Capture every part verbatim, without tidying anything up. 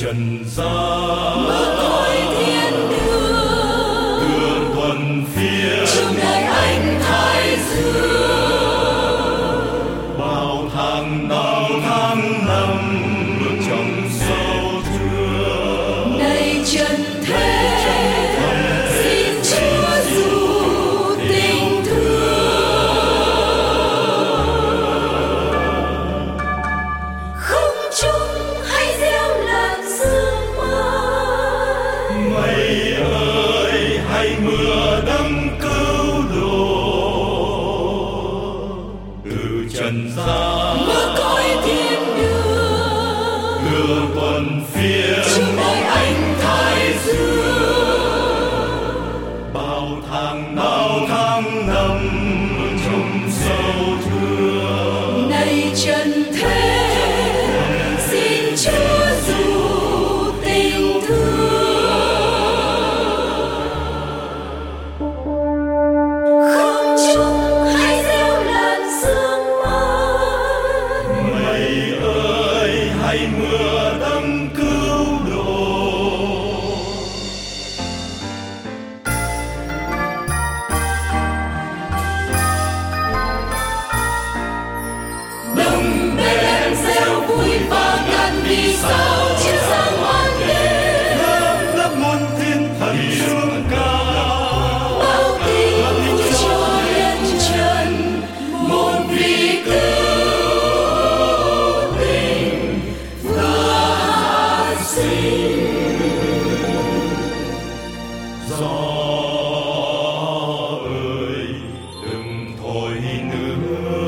trần gian mở cõi thiên đường, đưa tuần phiên trong đời anh thái dương. bao tháng năm tháng năm bước trong sâu thương Này trần thế xin Chúa dù tình thương, không trung hay gieo làn sương mai. mây ơi hay mưa đấng cứu độ từ trần gian Mở cõi thiên đường, đưa tuần phiên trong đời anh thái dương. bao tháng bao tháng năm trong sâu thương Này trần thế xin Chúa dù tình thương, không trung hay gieo làn sương mai. mây ơi hay mưa đấng cứu độ Đồng Bethlehem reo vui và ngàn vì sao chiếu sáng ban đêm. lớp lớp muôn thiên thần sướng ca Bao tình vui cho nhân trần, một vị cứu tình vừa hạ sinh. gió ơi đừng thổi nữa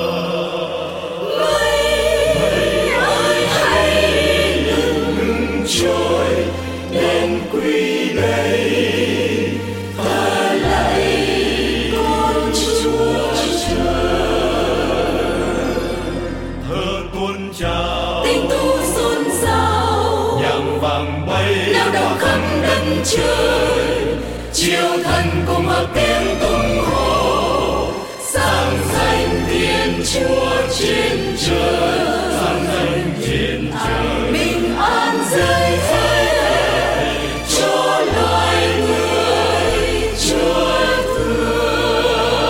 Mây ơi hãy đừng trôi, đến quy đây ta lạy con Chúa trời. thơ tuôn trào Tình tu xôn xao, nhạc vàng bay lao động khắp đất trời. Chiều thần cùng hợp tiếng tung hò, sáng danh Thiên Chúa trên trời. sáng danh trên trời Bình an rơi thế cho loài người Chúa thương.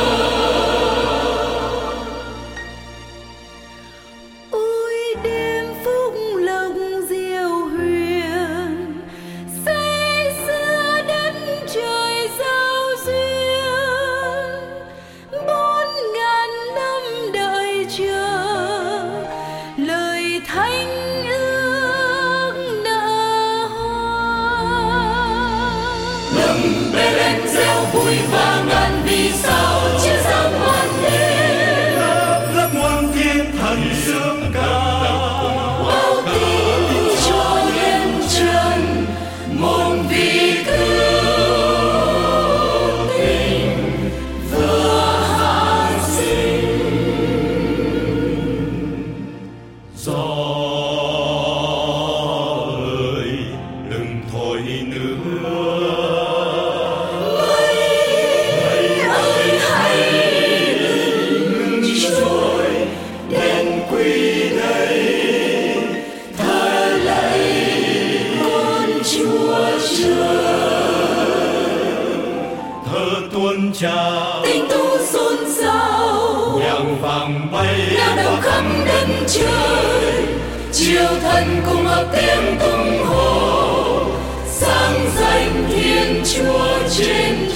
Ôi đêm phúc lộc diệu huyền, say sưa đất trời giao duyên. Bốn ngàn năm đợi chờ, lời thánh ước đã hoa. Đấng Bethlehem reo vui và ngàn vì sao chiếu sáng ban đêm. lớp lớp muôn thiên thần sướng ca Bao tin cho nhân trần, một vị cứu tình vừa hạ sinh. gió ơi đừng thổi nữa Mây ơi hãy đừng trôi, đến quy đây ta lạy con Chúa trời. thơ tuôn trào Tình tu xôn xao, nhạc vàng bay lao động khắp đất trời. Chiều thần cùng hợp tiếng tung hò, sáng danh Thiên Chúa trên